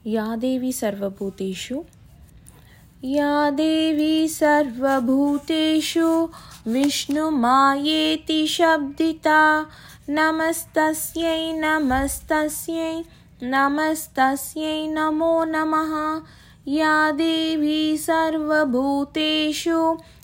या देवी सर्वभूतेषु या देवी सर्वभूतेषु विष्णुमायेति शब्दिता नमस्तस्यै नमस्तस्यै नमस्तस्यै नमो नमः। या देवी सर्वभूतेषु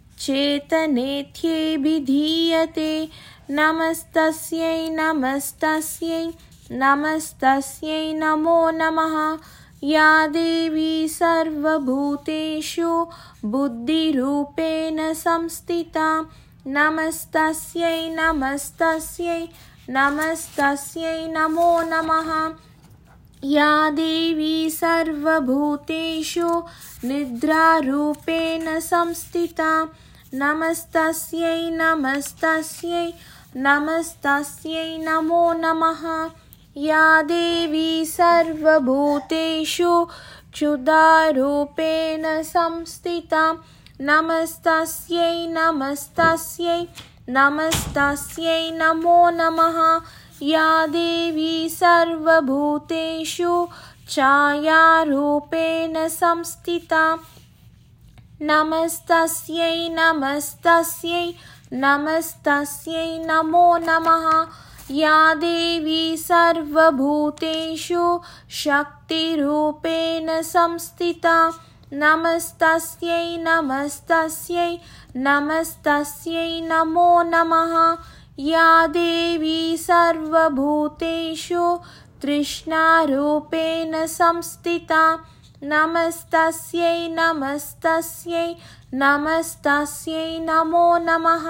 चेतनेत्यभिधीयते नमस्तस्यै नमस्तस्यै नमस्तस्यै नमो नमः। या देवी सर्वभूतेषु बुद्धिरूपेण संस्थिता नमस्तस्यै नमस्तस्यै नमस्तस्यै नमो नमः। या देवी सर्वभूतेषु निद्रारूपेण संस्थिता नमस्तस्यै नमस्तस्यै नमस्तस्यै नमो नमः। या देवी सर्वभूतेषु क्षुधारूपेण संस्थिता नमस्तस्यै नमस्तस्यै नमस्तस्यै नमो नमः। या देवी सर्वभूतेषु छायारूपेण संस्थिता नमस्तस्यै नमस्तस्यै नमस्तस्यै नमो नमः। या देवी सर्वभूतेषु शक्तिरूपेण संस्थिता नमस्तस्यै नमस्तस्यै नमस्तस्यै नमो नमः। या देवी सर्वभूतेषु तृष्णारूपेण संस्थिता नमस्तस्यै नमस्तस्यै नमस्तस्यै नमो नमः।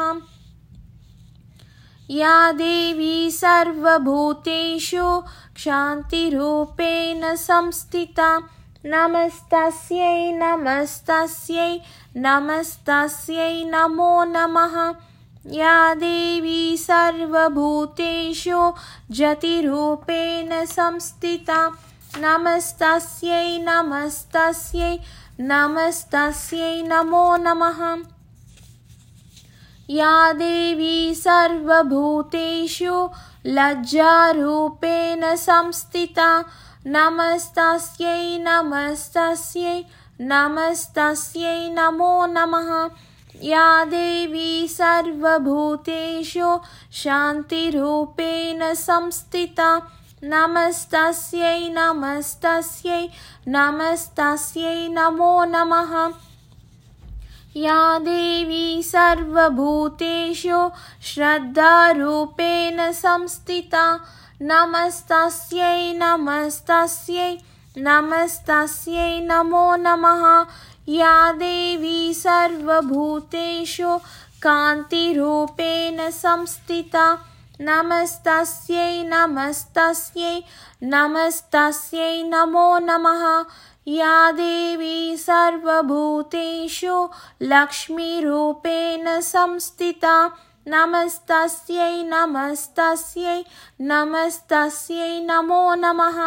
या देवी सर्वभूतेषु क्षान्तिरूपेण संस्थिता नमस्तस्यै नमस्तस्यै नमस्तस्यै नमो नमः। या देवी सर्वभूतेषु ज्योतिरूपेण संस्थिता नमस्तस्यै नमस्तस्यै नमस्तस्यै नमो नमः। या देवी सर्वभूतेषु लज्जारूपेण संस्थिता नमस्तस्यै नमस्तस्यै नमस्तस्यै नमो नमः। या देवी सर्वभूतेषु शान्तिरूपेण संस्थिता नमस्तस्यै नमस्तस्यै नमस्तस्यै नमो नमः। या देवी सर्वभूतेषु श्रद्धारूपेण संस्थिता नमस्तस्यै नमस्तस्यै नमस्तस्यै नमो नमः। या देवी सर्वभूतेषु कान्तिरूपेण संस्थिता नमस्तस्यै नमस्तस्यै नमस्तस्यै नमो नमः। या देवी सर्वभूतेषु लक्ष्मीरूपेण संस्थिता नमस्तस्यै नमस्तस्यै नमस्तस्यै नमो नमः।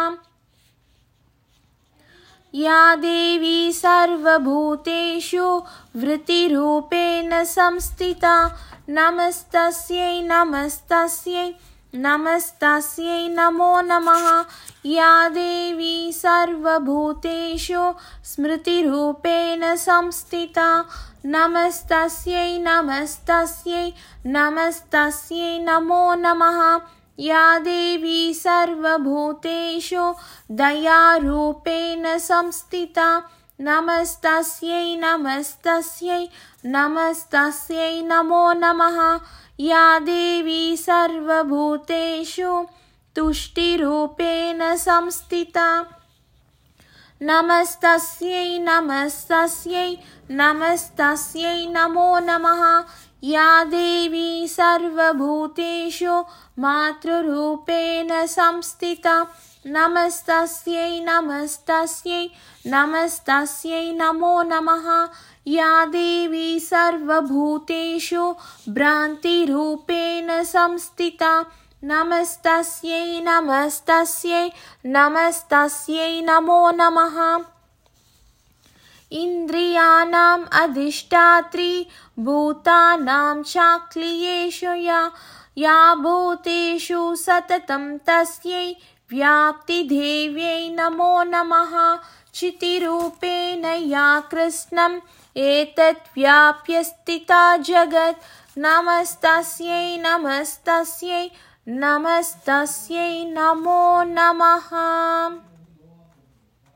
या देवी सर्वभूतेषु वृत्तिरूपेण संस्थिता नमस्तस्यै नमस्तस्यै नमस्तस्यै नमो नमः। या देवी सर्वभूतेषु स्मृतिरूपेण संस्थिता नमस्तस्यै नमस्तस्यै नमस्तस्यै नमो नमः। या देवी सर्वभूतेषु दयारूपेण संस्थिता नमस्तस्यै नमस्तस्यै नमस्तस्यै नमो नमः। या देवी सर्वभूतेषु तुष्टिरूपेण संस्थिता नमस्तस्यै नमस्तस्यै नमस्तस्यै नमो नमः। या देवी सर्वभूतेषु मातृरूपेण संस्थिता नमस्तस्यै नमस्तस्यै नमस्तस्यै नमो नमः। या देवी सर्वभूतेषु भ्रान्तिरूपेण संस्थिता नमस्तस्यै नमस्तस्यै नमस्तस्यै नमो नमः। इन्द्रियाणाम् अधिष्ठात्री भूतानां चाक्लियेषु या भूतेषु सततं तस्यै व्याप्तिदेव्यै नमो नमः चितिरूपेण या कृष्णम् एतत् व्याप्य स्थिता जगत् नमस्तस्यै नमस्तस्यै नमस्तस्यै नमो नमः।